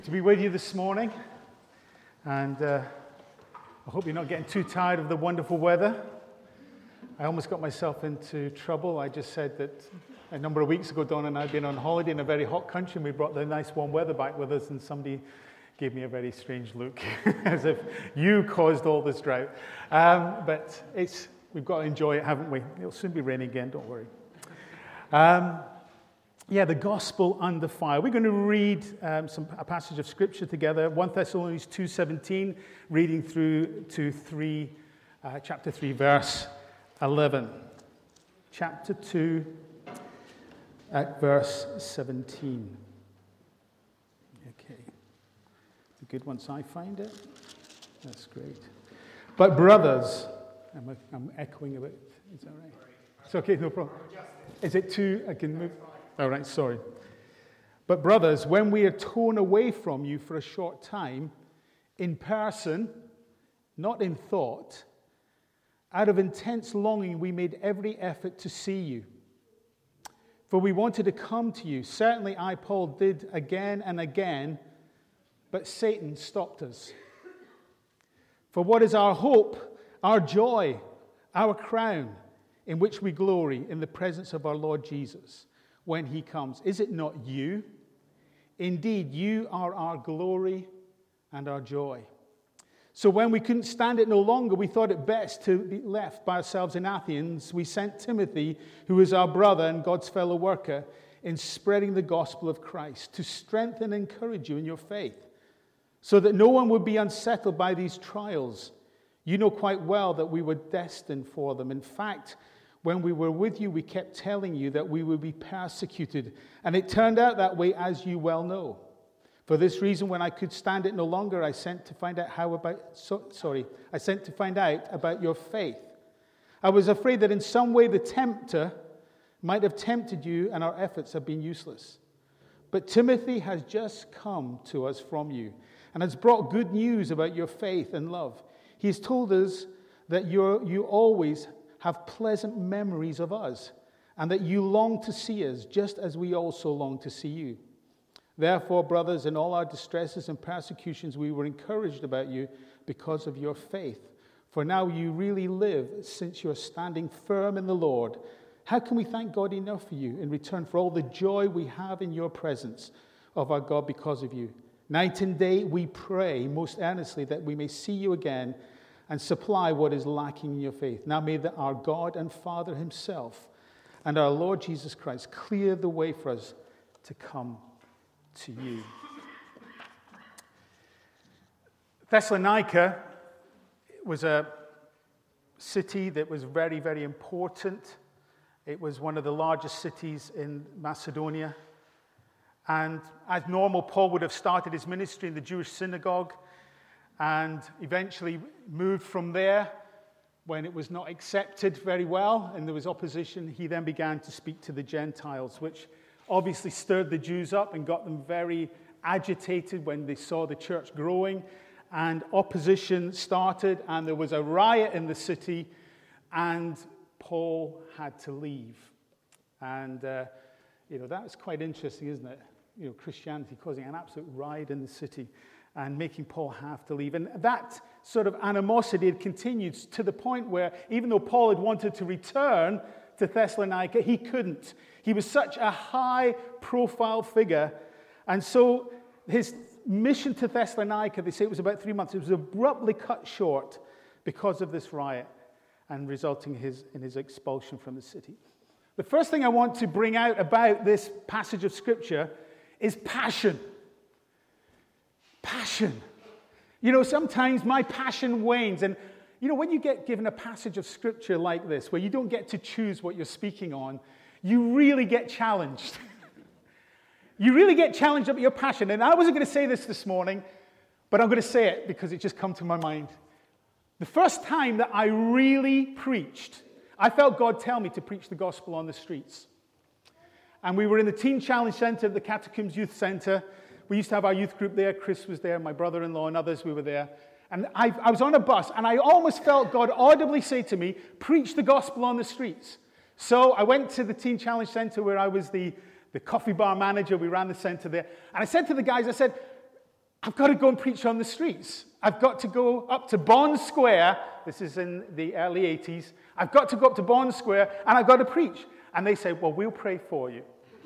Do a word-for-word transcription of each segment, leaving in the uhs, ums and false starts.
To be with you this morning, and uh, I hope you're not getting too tired of the wonderful weather. I almost got myself into trouble. I just said that a number of weeks ago, Dawn and I had been on holiday in a very hot country, and we brought the nice warm weather back with us, and somebody gave me a very strange look, as if you caused all this drought. Um, but it's we've got to enjoy it, haven't we? It'll soon be raining again, don't worry. Um, Yeah, the gospel under fire. We're going to read um, some a passage of scripture together. First Thessalonians two seventeen, reading through to three, uh, chapter three, verse eleven. Chapter two, at verse seventeen. Okay, it's a good once I find it. That's great. But brothers, I'm, I'm echoing a bit. Is that right? It's okay, no problem. Is it two? I can move. All right, sorry. But brothers, when we are torn away from you for a short time, in person, not in thought, out of intense longing we made every effort to see you. For we wanted to come to you. Certainly I, Paul, did again and again, but Satan stopped us. For what is our hope, our joy, our crown, in which we glory in the presence of our Lord Jesus when he comes? Is it not you? Indeed, you are our glory and our joy. So when we couldn't stand it no longer, we thought it best to be left by ourselves in Athens. We sent Timothy, who is our brother and God's fellow worker, in spreading the gospel of Christ, to strengthen and encourage you in your faith, so that no one would be unsettled by these trials. You know quite well that we were destined for them. In fact, when we were with you, we kept telling you that we would be persecuted. And it turned out that way, as you well know. For this reason, when I could stand it no longer, I sent to find out how about, so, sorry, I sent to find out about your faith. I was afraid that in some way the tempter might have tempted you and our efforts have been useless. But Timothy has just come to us from you and has brought good news about your faith and love. He has told us that you're, you always have pleasant memories of us, and that you long to see us, just as we also long to see you. Therefore, brothers, in all our distresses and persecutions, we were encouraged about you because of your faith. For now you really live, since you are standing firm in the Lord. How can we thank God enough for you in return for all the joy we have in your presence of our God because of you? Night and day we pray most earnestly that we may see you again and supply what is lacking in your faith. Now may the, our God and Father himself and our Lord Jesus Christ clear the way for us to come to you. Thessalonica was a city that was very, very important. It was one of the largest cities in Macedonia. And as normal, Paul would have started his ministry in the Jewish synagogue, and eventually moved from there when it was not accepted very well and there was opposition. He then began to speak to the Gentiles, which obviously stirred the Jews up and got them very agitated when they saw the church growing. And opposition started, and there was a riot in the city, and Paul had to leave. And, uh, you know, that was quite interesting, isn't it? You know, Christianity causing an absolute riot in the city and making Paul have to leave. And that sort of animosity had continued to the point where even though Paul had wanted to return to Thessalonica, he couldn't. He was such a high-profile figure. And so his mission to Thessalonica, they say it was about three months, it was abruptly cut short because of this riot and resulting his, in his expulsion from the city. The first thing I want to bring out about this passage of Scripture is passion. Passion. You know, sometimes my passion wanes. And, you know, when you get given a passage of Scripture like this, where you don't get to choose what you're speaking on, you really get challenged. You really get challenged about your passion. And I wasn't going to say this this morning, but I'm going to say it because it just come to my mind. The first time that I really preached, I felt God tell me to preach the gospel on the streets. And we were in the Teen Challenge Center, the Catacombs Youth Center. We used to have our youth group there. Chris was there, my brother-in-law and others, we were there. And I, I was on a bus, and I almost felt God audibly say to me, preach the gospel on the streets. So I went to the Teen Challenge Center where I was the, the coffee bar manager. We ran the center there. And I said to the guys, I said, I've got to go and preach on the streets. I've got to go up to Bond Square. This is in the early eighties. I've got to go up to Bond Square, and I've got to preach. And they say, well, we'll pray for you.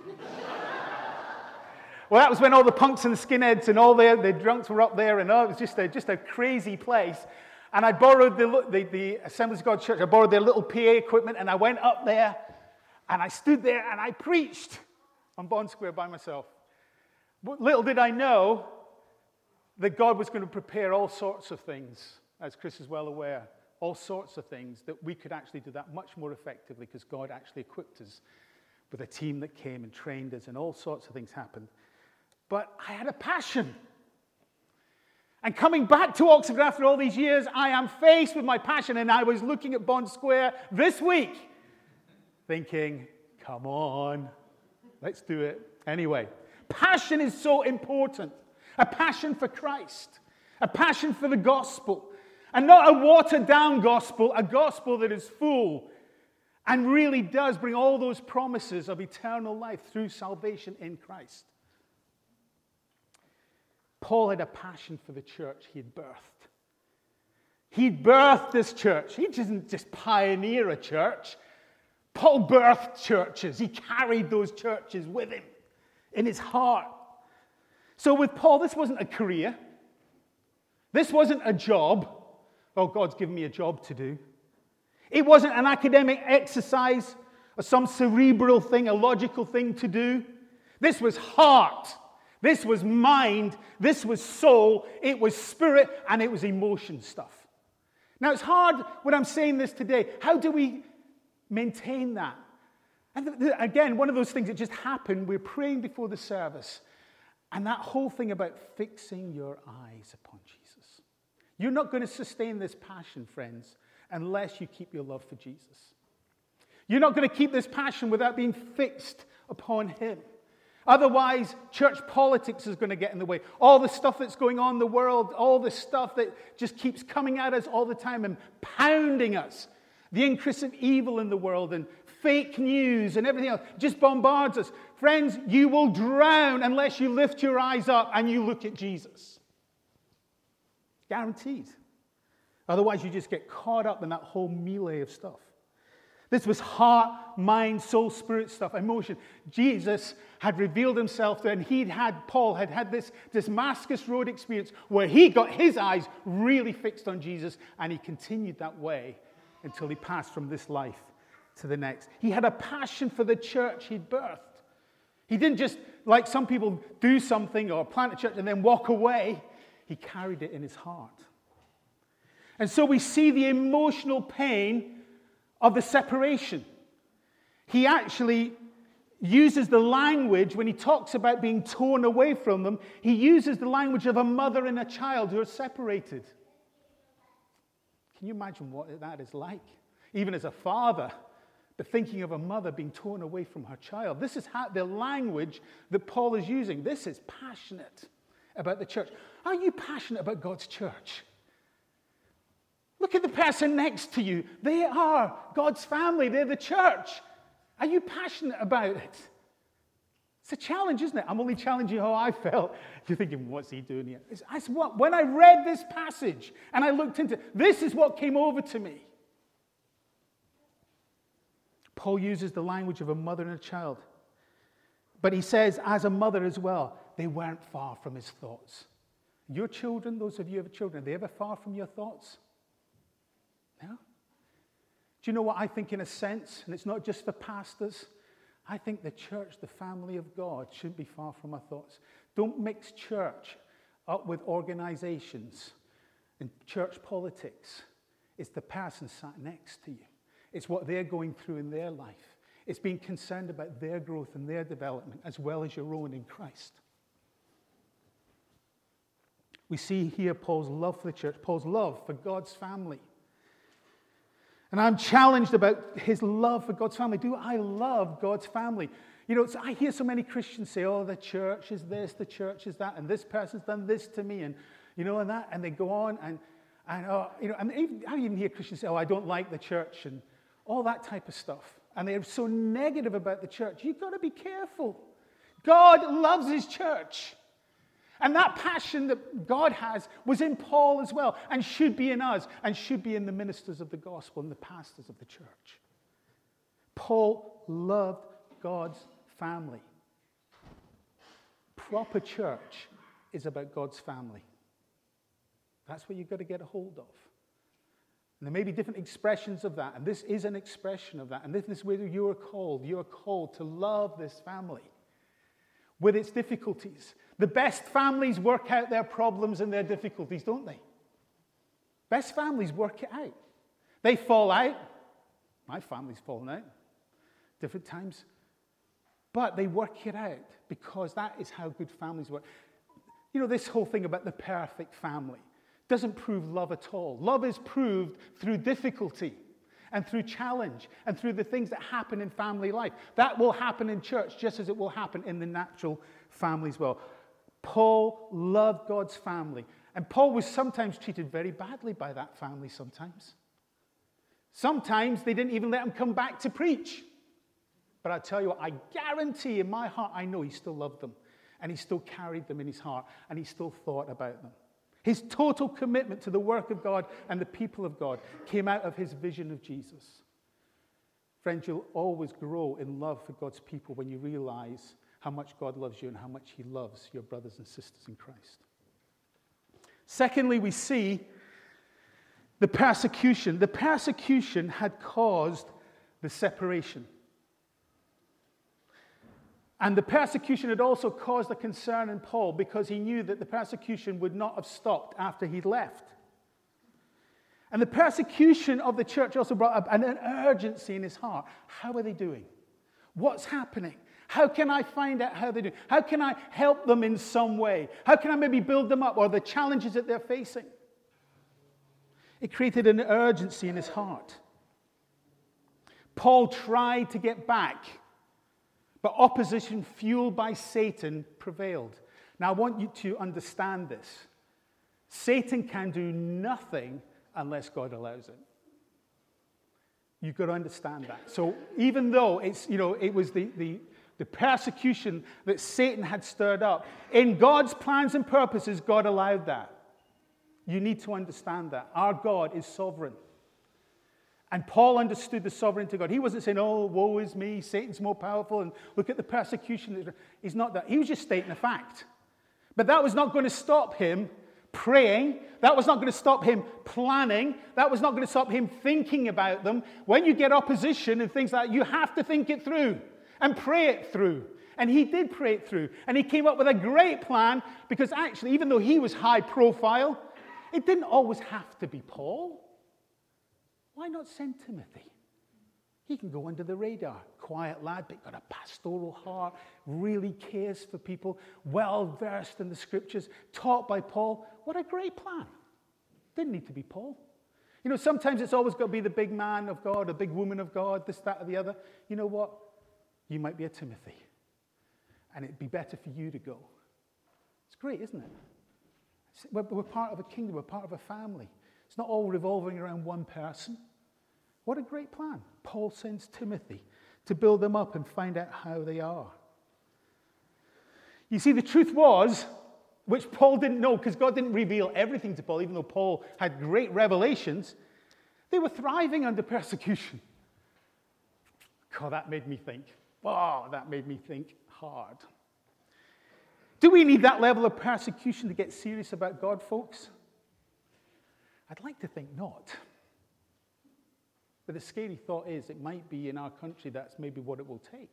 Well, that was when all the punks and the skinheads and all the, the drunks were up there, and oh, it was just a, just a crazy place. And I borrowed the, the, the Assemblies of God Church. I borrowed their little P A equipment, and I went up there, and I stood there, and I preached on Bond Square by myself. But little did I know that God was going to prepare all sorts of things, as Chris is well aware, all sorts of things that we could actually do that much more effectively because God actually equipped us with a team that came and trained us, and all sorts of things happened. But I had a passion. And coming back to Oxford after all these years, I am faced with my passion, and I was looking at Bond Square this week thinking, come on, let's do it. Anyway, passion is so important. A passion for Christ. A passion for the gospel. And not a watered-down gospel, a gospel that is full and really does bring all those promises of eternal life through salvation in Christ. Paul had a passion for the church he had birthed. He'd birthed this church. He didn't just pioneer a church. Paul birthed churches. He carried those churches with him in his heart. So with Paul, this wasn't a career. This wasn't a job. Oh, God's given me a job to do. It wasn't an academic exercise or some cerebral thing, a logical thing to do. This was heart. This was mind, this was soul, it was spirit, and it was emotion stuff. Now, it's hard when I'm saying this today. How do we maintain that? And th- th- again, one of those things that just happened, we're praying before the service, and that whole thing about fixing your eyes upon Jesus. You're not going to sustain this passion, friends, unless you keep your love for Jesus. You're not going to keep this passion without being fixed upon him. Otherwise, church politics is going to get in the way. All the stuff that's going on in the world, all the stuff that just keeps coming at us all the time and pounding us. The increase of evil in the world and fake news and everything else just bombards us. Friends, you will drown unless you lift your eyes up and you look at Jesus. Guaranteed. Otherwise, you just get caught up in that whole melee of stuff. This was heart, mind, soul, spirit stuff, emotion. Jesus had revealed himself to, and he'd had, Paul had had this Damascus Road experience where he got his eyes really fixed on Jesus, and he continued that way until he passed from this life to the next. He had a passion for the church he'd birthed. He didn't just, like some people, do something or plant a church and then walk away. He carried it in his heart. And so we see the emotional pain of the separation. He actually uses the language, when he talks about being torn away from them, he uses the language of a mother and a child who are separated. Can you imagine what that is like? Even as a father, but thinking of a mother being torn away from her child. This is how, the language that Paul is using. This is passionate about the church. Are you passionate about God's church? Look at the person next to you. They are God's family. They're the church. Are you passionate about it? It's a challenge, isn't it? I'm only challenging how I felt. You're thinking, what's he doing here? It's, it's what, when I read this passage and I looked into it, this is what came over to me. Paul uses the language of a mother and a child. But he says, as a mother as well, they weren't far from his thoughts. Your children, those of you who have children, are they ever far from your thoughts? No? Do you know what I think in a sense? And it's not just for pastors. I think the church, the family of God, shouldn't be far from our thoughts. Don't mix church up with organizations and church politics. It's the person sat next to you. It's what they're going through in their life. It's being concerned about their growth and their development as well as your own in Christ. We see here Paul's love for the church, Paul's love for God's family. And I'm challenged about his love for God's family. Do I love God's family? You know, I hear so many Christians say, oh, the church is this, the church is that, and this person's done this to me, and, you know, and that, and they go on, and, and oh, you know, and even, I even hear Christians say, oh, I don't like the church, and all that type of stuff. And they're so negative about the church. You've got to be careful. God loves his church. And that passion that God has was in Paul as well, and should be in us, and should be in the ministers of the gospel and the pastors of the church. Paul loved God's family. Proper church is about God's family. That's what you've got to get a hold of. And there may be different expressions of that, and this is an expression of that. And this is where you are called. You are called to love this family with its difficulties. The best families work out their problems and their difficulties, don't they? Best families work it out. They fall out. My family's fallen out different times. But they work it out because that is how good families work. You know, this whole thing about the perfect family doesn't prove love at all. Love is proved through difficulty and through challenge and through the things that happen in family life. That will happen in church just as it will happen in the natural family as well. Paul loved God's family. And Paul was sometimes treated very badly by that family sometimes. Sometimes they didn't even let him come back to preach. But I tell you what, I guarantee in my heart, I know he still loved them. And he still carried them in his heart. And he still thought about them. His total commitment to the work of God and the people of God came out of his vision of Jesus. Friends, you'll always grow in love for God's people when you realize how much God loves you and how much he loves your brothers and sisters in Christ. Secondly, we see the persecution. The persecution had caused the separation. And the persecution had also caused a concern in Paul because he knew that the persecution would not have stopped after he'd left. And the persecution of the church also brought up an urgency in his heart. How are they doing? What's happening? How can I find out how they're doing? How can I help them in some way? How can I maybe build them up or the challenges that they're facing? It created an urgency in his heart. Paul tried to get back, but opposition fueled by Satan prevailed. Now, I want you to understand this. Satan can do nothing unless God allows it. You've got to understand that. So even though it's, you know, it was the, the, the persecution that Satan had stirred up, in God's plans and purposes, God allowed that. You need to understand that. Our God is sovereign. And Paul understood the sovereignty of God. He wasn't saying, oh, woe is me, Satan's more powerful, and look at the persecution. He's not that. He was just stating a fact. But that was not going to stop him praying. That was not going to stop him planning. That was not going to stop him thinking about them. When you get opposition and things like that, you have to think it through and pray it through. And he did pray it through. And he came up with a great plan because actually, even though he was high profile, it didn't always have to be Paul. Why not send Timothy? He can go under the radar. Quiet lad, but got a pastoral heart, really cares for people, well-versed in the scriptures, taught by Paul. What a great plan. Didn't need to be Paul. You know, sometimes it's always got to be the big man of God, a big woman of God, this, that, or the other. You know what? You might be a Timothy. And it'd be better for you to go. It's great, isn't it? We're, we're part of a kingdom. We're part of a family. It's not all revolving around one person. What a great plan. Paul sends Timothy to build them up and find out how they are. You see, the truth was, which Paul didn't know, because God didn't reveal everything to Paul, even though Paul had great revelations, they were thriving under persecution. God, that made me think. Oh, that made me think hard. Do we need that level of persecution to get serious about God, folks? I'd like to think not. But the scary thought is it might be in our country that's maybe what it will take.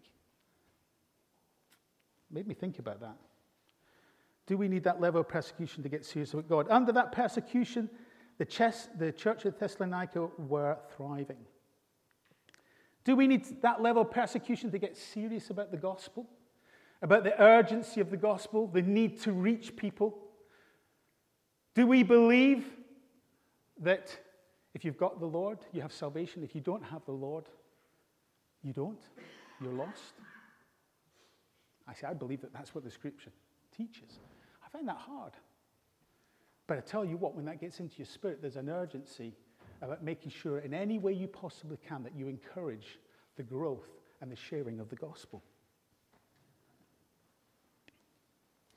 Made me think about that. Do we need that level of persecution to get serious with God? Under that persecution, the, chess, the church of Thessalonica were thriving. Do we need that level of persecution to get serious about the gospel? About the urgency of the gospel, the need to reach people? Do we believe that if you've got the Lord, you have salvation? If you don't have the Lord, you don't. You're lost. I say, I believe that that's what the scripture teaches. I find that hard. But I tell you what, when that gets into your spirit, there's an urgency about making sure in any way you possibly can that you encourage the growth and the sharing of the gospel.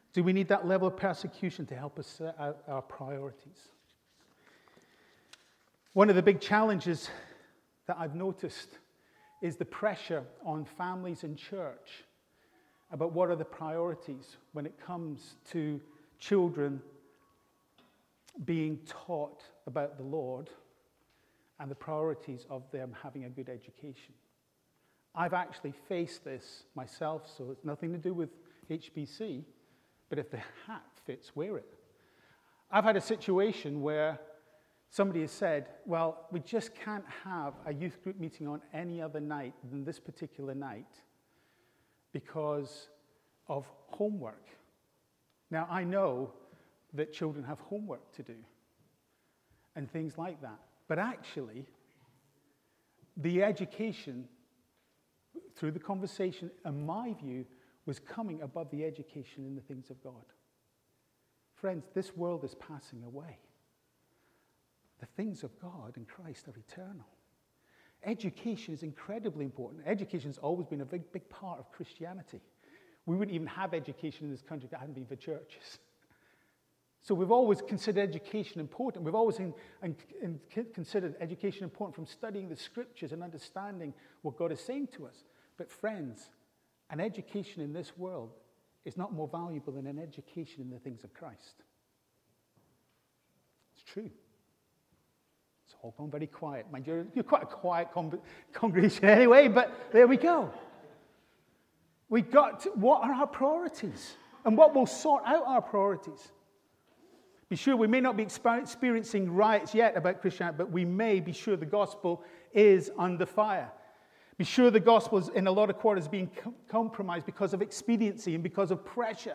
Do we need that level of persecution to help us set out our priorities? One of the big challenges that I've noticed is the pressure on families and church about what are the priorities when it comes to children being taught about the Lord and the priorities of them having a good education. I've actually faced this myself, so it's nothing to do with H B C, but if the hat fits, wear it. I've had a situation where somebody has said, well, we just can't have a youth group meeting on any other night than this particular night because of homework. Now, I know that children have homework to do and things like that. But actually, the education, through the conversation, in my view, was coming above the education in the things of God. Friends, this world is passing away. The things of God in Christ are eternal. Education is incredibly important. Education has always been a big, big part of Christianity. We wouldn't even have education in this country if it hadn't been for churches. So we've always considered education important. We've always in, in, in considered education important from studying the scriptures and understanding what God is saying to us. But friends, an education in this world is not more valuable than an education in the things of Christ. It's true. It's all gone very quiet. Mind you, you're quite a quiet con- congregation anyway, but there we go. We got to, what are our priorities? And what will sort out our priorities? Be sure we may not be experiencing riots yet about Christianity, but we may be sure the gospel is under fire. Be sure the gospel is in a lot of quarters being com- compromised because of expediency and because of pressure.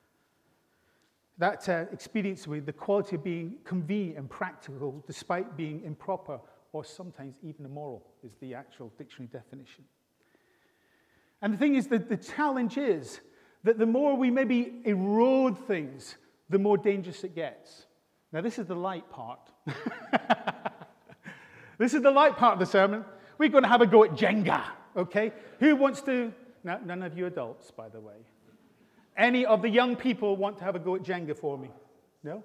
That uh, expediency with the quality of being convenient and practical despite being improper or sometimes even immoral is the actual dictionary definition. And the thing is that the challenge is that the more we maybe erode things, the more dangerous it gets. Now, this is the light part. This is the light part of the sermon. We're going to have a go at Jenga, okay? Who wants to... No, none of you adults, by the way. Any of the young people want to have a go at Jenga for me? No?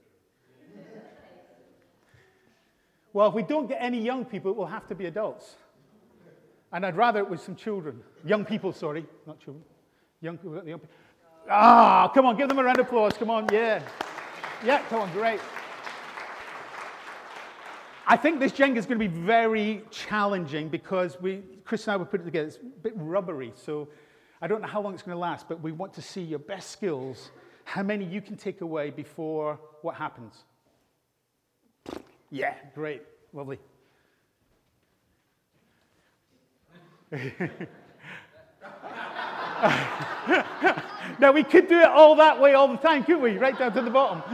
Well, if we don't get any young people, it will have to be adults. And I'd rather it was some children. Young people, sorry. Not children. Young people. Young people. Ah, come on, give them a round of applause. Come on, yeah. Yeah, come on, great. I think this Jenga is going to be very challenging because we, Chris and I will put it together. It's a bit rubbery, so I don't know how long it's going to last, but we want to see your best skills, how many you can take away before what happens. Yeah, great, lovely. Now, we could do it all that way all the time, couldn't we? Right down to the bottom.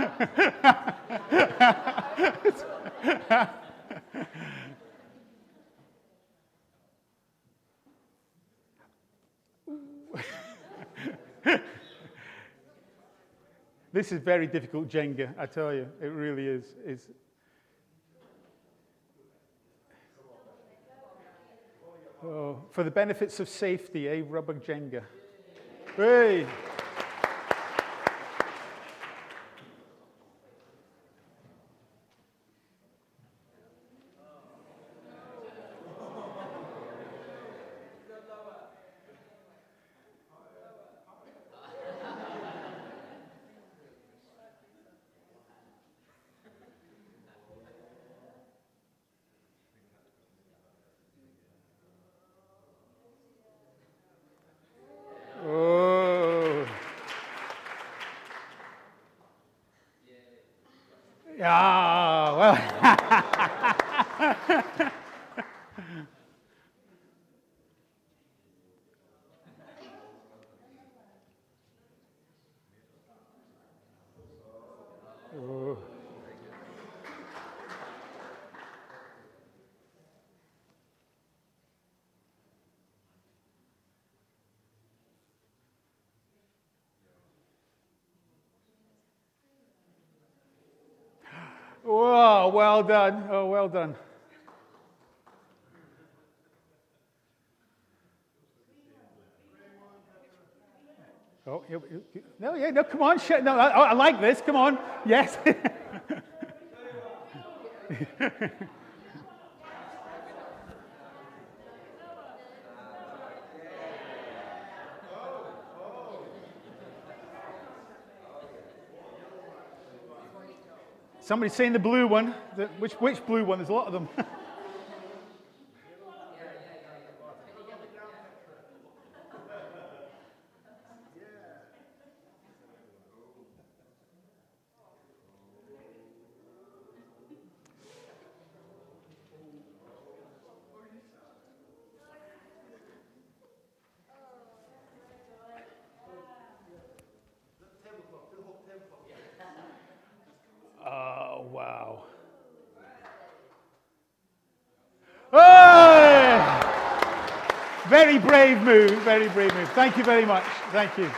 This is very difficult Jenga, I tell you. It really is. It's... Oh, for the benefits of safety, a rubber Jenga. Hey! Yeah, well. Oh. Whoa, well done. Oh, well done. Oh, no, yeah, no, come on. No, I, I like this. Come on. Yes. Somebody's saying the blue one. The, which, which blue one? There's a lot of them. Oh, wow. Oh! Very brave move, very brave move. Thank you very much. Thank you.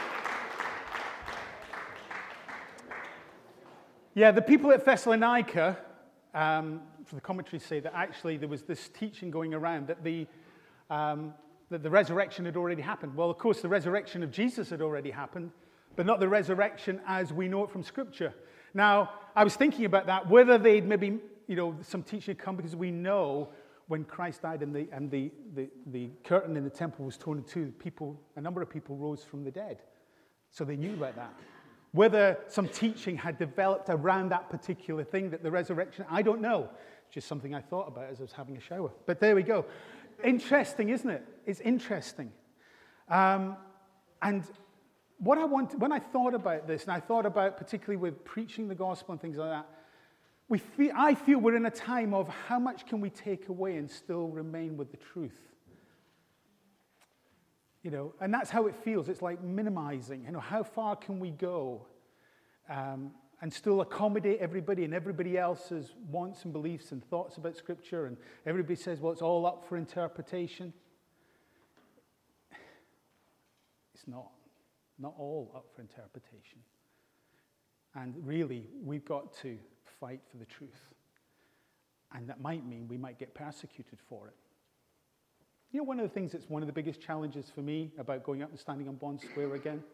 Yeah, the people at Thessalonica, um, for the commentaries say that actually there was this teaching going around that the, um, that the resurrection had already happened. Well, of course, the resurrection of Jesus had already happened, but not the resurrection as we know it from Scripture. Now, I was thinking about that, whether they'd maybe, you know, some teaching had come, because we know when Christ died and the and the, the, the curtain in the temple was torn in two, people, a number of people rose from the dead. So they knew about that. Whether some teaching had developed around that particular thing, that the resurrection, I don't know. It's just something I thought about as I was having a shower. But there we go. Interesting, isn't it? It's interesting. Um, and what I want, when I thought about this, and I thought about particularly with preaching the gospel and things like that, we feel, I feel we're in a time of how much can we take away and still remain with the truth. You know, and that's how it feels. It's like minimizing. You know, how far can we go um, and still accommodate everybody and everybody else's wants and beliefs and thoughts about Scripture, and everybody says, well, it's all up for interpretation. It's not. Not all up for interpretation. And really, we've got to fight for the truth. And that might mean we might get persecuted for it. You know, one of the things that's one of the biggest challenges for me about going up and standing on Bond Square again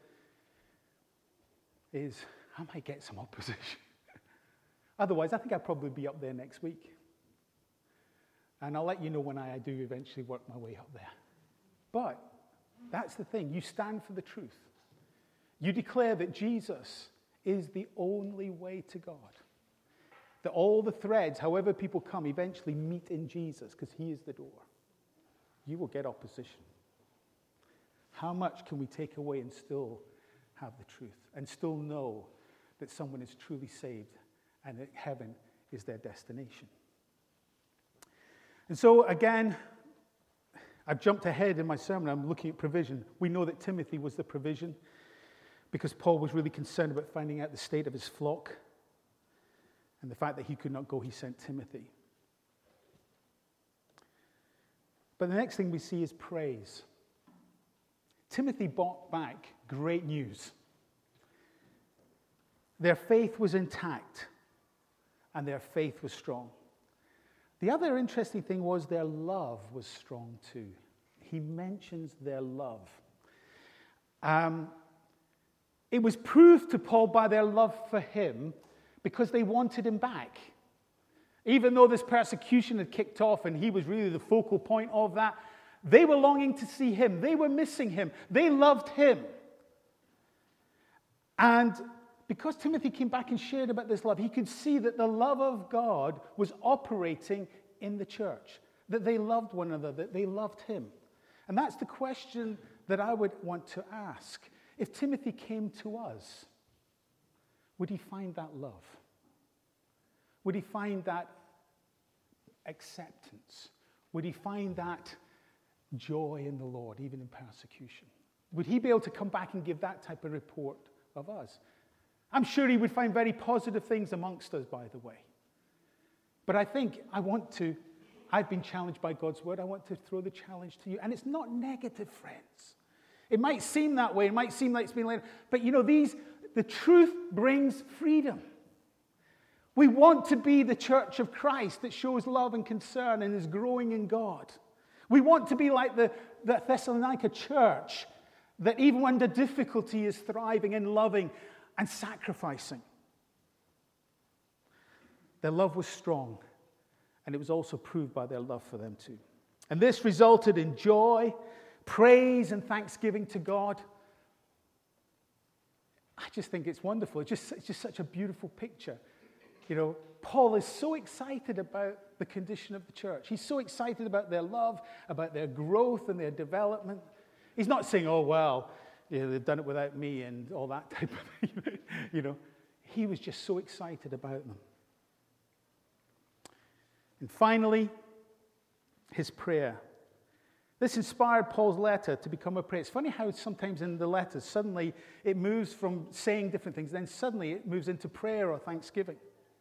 is I might get some opposition. Otherwise, I think I'll probably be up there next week. And I'll let you know when I do eventually work my way up there. But that's the thing. You stand for the truth. You declare that Jesus is the only way to God. That all the threads, however people come, eventually meet in Jesus because he is the door. You will get opposition. How much can we take away and still have the truth and still know that someone is truly saved and that heaven is their destination? And so, again, I've jumped ahead in my sermon. I'm looking at provision. We know that Timothy was the provision because Paul was really concerned about finding out the state of his flock. And the fact that he could not go, he sent Timothy. But the next thing we see is praise. Timothy brought back great news. Their faith was intact, and their faith was strong. The other interesting thing was their love was strong too. He mentions their love. Um, it was proved to Paul by their love for him because they wanted him back. Even though this persecution had kicked off and he was really the focal point of that, they were longing to see him. They were missing him. They loved him. And because Timothy came back and shared about this love, he could see that the love of God was operating in the church, that they loved one another, that they loved him. And that's the question that I would want to ask. If Timothy came to us, would he find that love? Would he find that acceptance? Would he find that joy in the Lord, even in persecution? Would he be able to come back and give that type of report of us? I'm sure he would find very positive things amongst us, by the way. But I think I want to, I've been challenged by God's word. I want to throw the challenge to you. And it's not negative, friends. It might seem that way. It might seem like it's been laid. But you know, these, the truth brings freedom. We want to be the church of Christ that shows love and concern and is growing in God. We want to be like the, the Thessalonica church that even under difficulty is thriving and loving and sacrificing. Their love was strong, and it was also proved by their love for them too. And this resulted in joy, praise, and thanksgiving to God. I just think it's wonderful. It's just, it's just such a beautiful picture. You know, Paul is so excited about the condition of the church. He's so excited about their love, about their growth and their development. He's not saying, oh, well, you know, they've done it without me and all that type of thing. You know, he was just so excited about them. And finally, his prayer. This inspired Paul's letter to become a prayer. It's funny how sometimes in the letters, suddenly it moves from saying different things, then suddenly it moves into prayer or thanksgiving.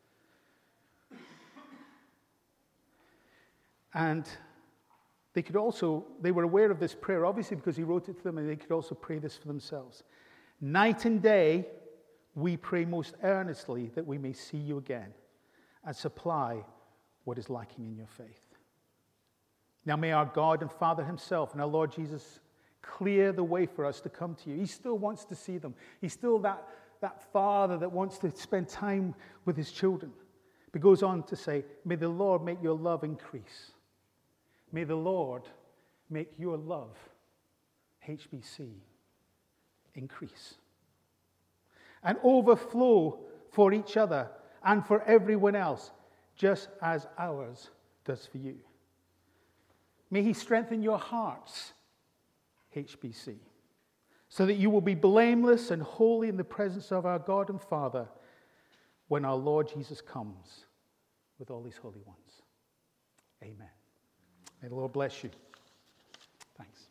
And they could also, they were aware of this prayer, obviously, because he wrote it to them, and they could also pray this for themselves. Night and day, we pray most earnestly that we may see you again and supply what is lacking in your faith. Now may our God and Father himself and our Lord Jesus clear the way for us to come to you. He still wants to see them. He's still that, that father that wants to spend time with his children. But goes on to say, may the Lord make your love increase. May the Lord make your love, H B C, increase. And overflow for each other and for everyone else, just as ours does for you. May he strengthen your hearts, H B C, so that you will be blameless and holy in the presence of our God and Father when our Lord Jesus comes with all his holy ones. Amen. May the Lord bless you. Thanks.